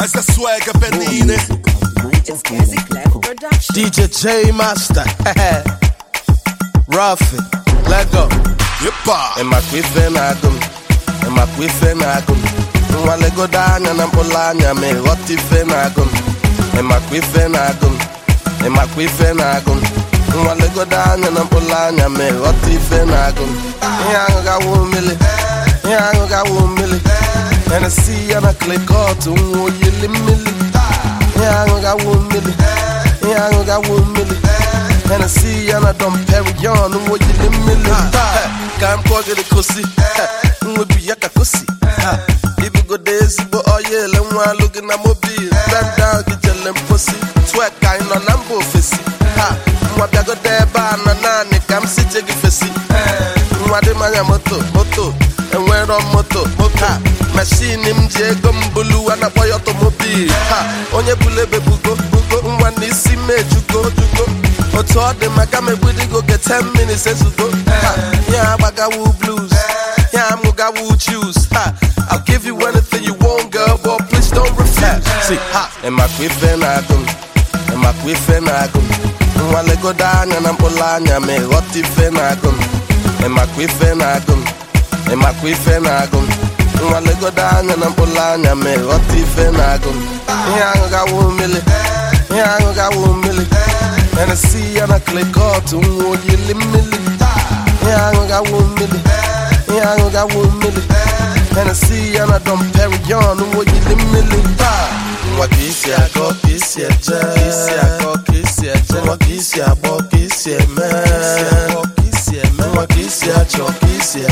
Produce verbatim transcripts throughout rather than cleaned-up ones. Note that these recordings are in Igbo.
Questa swag Bernini. It's Gazi Clef Production. D J J Master. Rough it. Let go. Yepa. Ema kwife na agum. Ema kwife na agum. Nwale go danya na mpolanya me hot ife na agum. Ema kwife na agum. Ema kwife na agum. Nwale go danya na mpolanya me hot ife na agum. Yang ga wumili. Yang ga wumili. And I see and I click out to wo yili mili. Yang ga wumili. Yang ga wumili. And I see and I don't carry on wo yili mili. Come kwa get the kusi. We be yaka kusi. If you go days, but oh yeah, let one look in a mobile. Bend down, get your limb pussy. Sweat kind on ambo fissy. Ha, what I got there, banana, nani, come sit, take it fissy. What the man, moto, moto, and we're on moto, moto. Machine him, Jacob Bulu, and a boy automobile. Ha, on your bulebe bugo, bugo, one is see me, you go, you go. But all the Macame would go get ten minutes as you go. Yeah, Bagawu blues. Yeah, I'm gonna go choose. Ha, I'll give you anything you want, girl, but please don't refuse. See, ha, and my quiff and I come, and my quiff and I come. While I go down and I'm polanya, me hot if and I come, and my quiff and I come, and my quiff and I come. While I go down and I'm polanya, me hot if and I come. Yeah, I'm gonna go milli, yeah, I'm gonna go milli. And I see and I click out to wo yili milli. Yeah, I'm gonna go milli. Yeah, I got one milli. And I see and I don't carry on. What you live milli? What kiss ya, go kiss ya, kiss ya, go kiss ya, what kiss ya, bo kiss ya, man. What kiss ya, cho kiss ya,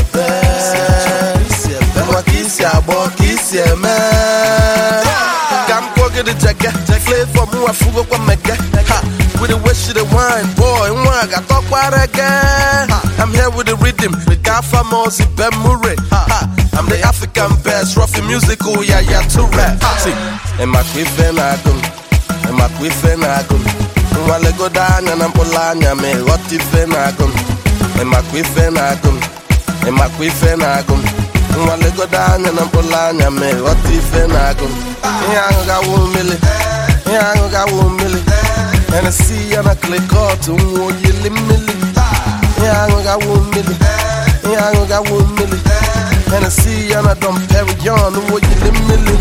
man. What kiss ya, bo kiss ya, man. Come go get the jacket, flavor more fugo kwa mega. With the wish of the wine, boy, one got talk about again. I'm here with the rhythm, the Gafa Mozi Ben Murray. I'm the African best, rough music, oh yeah, yeah, to rap. See, and my quiff and I come, and my quiff and I come. While I go down and I'm polanya, me hot if and I come, and my quiff and I come, and my quiff and I come. While I go down and I'm polanya, me hot if and I come. Yeah, I got one milli, yeah, I got one milli. And I see and I click out to wo yili milli. Yeah, I got one milli. Yeah, I got one milli. And I see and I don't carry on wo yili milli.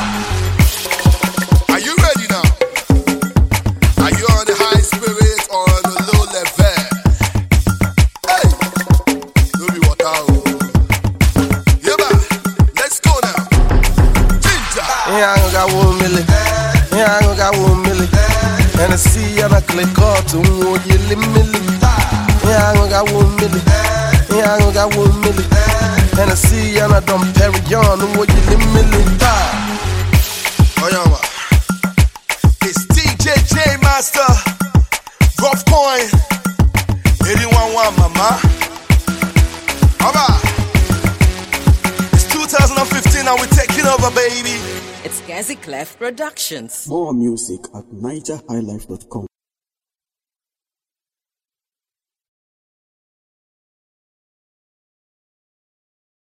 Are you ready now? Are you on the high spirit or on the low level? Hey, don't be what out. Yeah, man, let's go now. Ginger. Yeah, I got one milli. Yeah, I got one milli. And I see and I click out to wo yili milli. Yeah, I got one milli. Yeah, I got one milli. And I see and I don't carry on wo yili milli. Oh yeah, man. It's D J J Master, Rough Coin, eighty-one one, mama. Alright. It's two thousand fifteen and we're taking over, baby. It's Gazi Clef Productions. More music at niger high life dot com.